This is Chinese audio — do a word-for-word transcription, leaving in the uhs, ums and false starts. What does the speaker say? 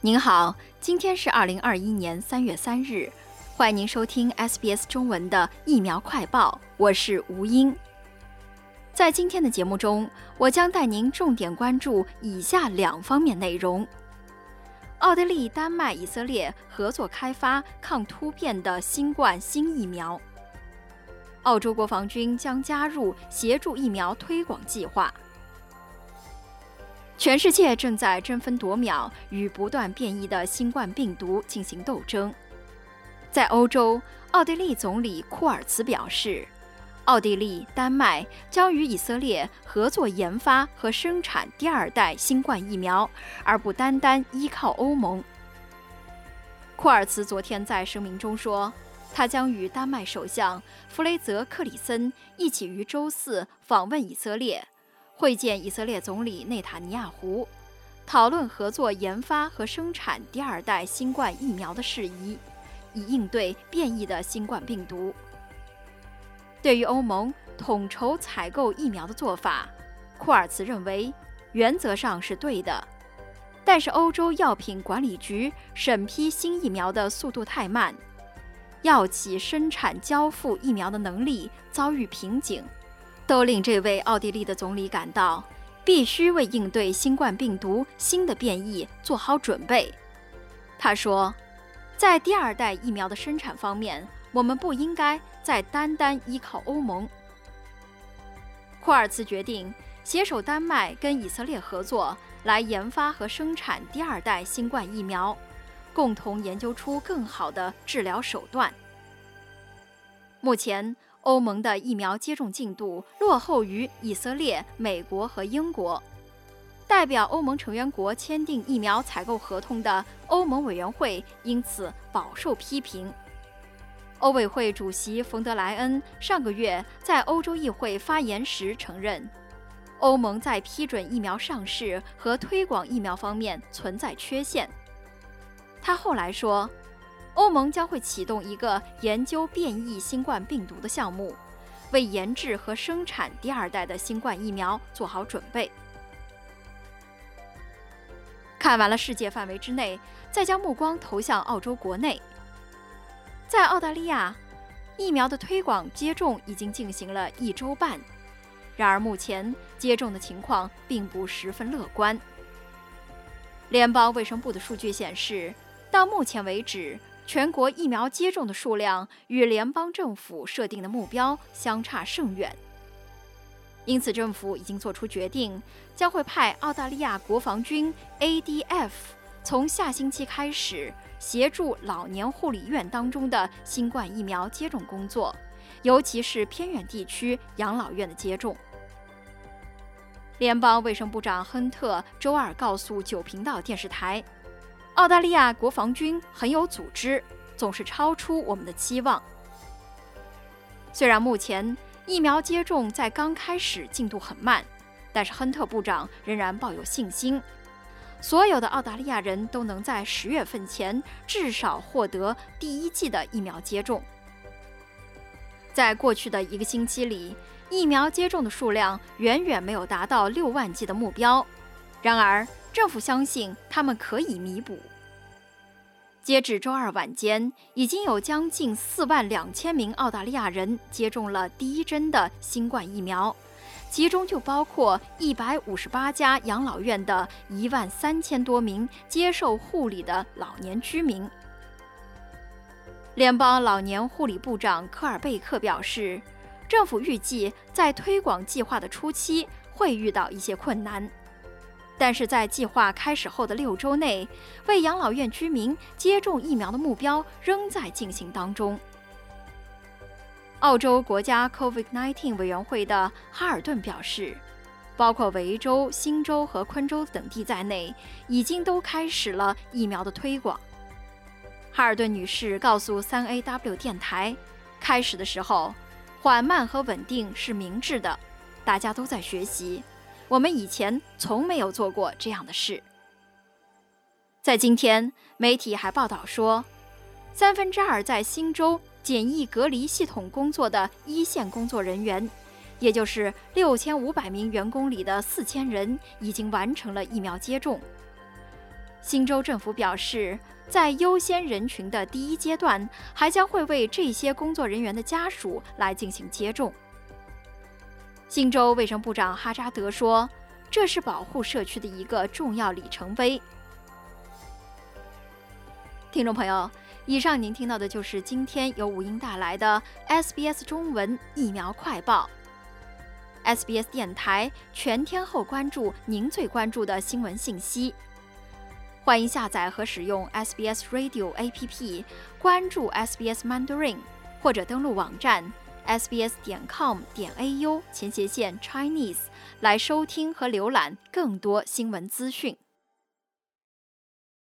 您好，今天是二零二一年三月三日，欢迎您收听 S B S 中文的疫苗快报，我是吴英。在今天的节目中，我将带您重点关注以下两方面内容：奥地利、丹麦、以色列合作开发抗突变的新冠新疫苗；澳洲国防军将加入协助疫苗推广计划。全世界正在争分夺秒与不断变异的新冠病毒进行斗争。在欧洲，奥地利总理库尔茨表示，奥地利、丹麦将与以色列合作研发和生产第二代新冠疫苗，而不单单依靠欧盟。库尔茨昨天在声明中说，他将与丹麦首相弗雷泽克里森一起于周四访问以色列，会见以色列总理内塔尼亚胡，讨论合作研发和生产第二代新冠疫苗的事宜，以应对变异的新冠病毒。对于欧盟统筹采购疫苗的做法，库尔茨认为原则上是对的，但是欧洲药品管理局审批新疫苗的速度太慢，药企生产交付疫苗的能力遭遇瓶颈，都令这位奥地利的总理感到必须为应对新冠病毒新的变异做好准备。他说，在第二代疫苗的生产方面，我们不应该再单单依靠欧盟。库尔茨决定携手丹麦跟以色列合作，来研发和生产第二代新冠疫苗，共同研究出更好的治疗手段。目前欧盟的疫苗接种进度落后于以色列、美国和英国。代表欧盟成员国签订疫苗采购合同的欧盟委员会因此饱受批评。欧委会主席冯德莱恩上个月在欧洲议会发言时承认，欧盟在批准疫苗上市和推广疫苗方面存在缺陷。他后来说，欧盟将会启动一个研究变异新冠病毒的项目，为研制和生产第二代的新冠疫苗做好准备。看完了世界范围之内，再将目光投向澳洲国内。在澳大利亚，疫苗的推广接种已经进行了一周半，然而目前接种的情况并不十分乐观。联邦卫生部的数据显示，到目前为止，全国疫苗接种的数量与联邦政府设定的目标相差甚远。因此政府已经做出决定，将会派澳大利亚国防军 A D F 从下星期开始协助老年护理院当中的新冠疫苗接种工作，尤其是偏远地区养老院的接种。联邦卫生部长亨特周二告诉九频道电视台，澳大利亚国防军很有组织，总是超出我们的期望。虽然目前疫苗接种在刚开始进度很慢，但是亨特部长仍然抱有信心，所有的澳大利亚人都能在十月份前至少获得第一剂的疫苗接种。在过去的一个星期里，疫苗接种的数量远远没有达到六万剂的目标，然而政府相信他们可以弥补。截至周二晚间，已经有将近四万两千名澳大利亚人接种了第一针的新冠疫苗，其中就包括一百五十八家养老院的一万三千多名接受护理的老年居民。联邦老年护理部长科尔贝克表示，政府预计在推广计划的初期会遇到一些困难，但是在计划开始后的六周内，为养老院居民接种疫苗的目标仍在进行当中。澳洲国家 COVID 十九 委员会的哈尔顿表示，包括维州、新州和昆州等地在内，已经都开始了疫苗的推广。哈尔顿女士告诉 三 A W 电台，开始的时候，缓慢和稳定是明智的，大家都在学习，我们以前从没有做过这样的事。在今天，媒体还报道说，三分之二在新州检疫隔离系统工作的一线工作人员，也就是六千五百名员工里的四千人，已经完成了疫苗接种。 新州政府表示，在优先人群的第一阶段，还将会为这些工作人员的家属来进行接种。新州卫生部长哈扎德说，这是保护社区的一个重要里程碑。听众朋友，以上您听到的就是今天由吴英带来的 S B S 中文疫苗快报。S B S 电台全天候关注您最关注的新闻信息。欢迎下载和使用 S B S Radio A P P， 关注 S B S Mandarin， 或者登录网站 s b s 点 com 点 a u 前斜线 Chinese 来收听和浏览更多新闻资讯。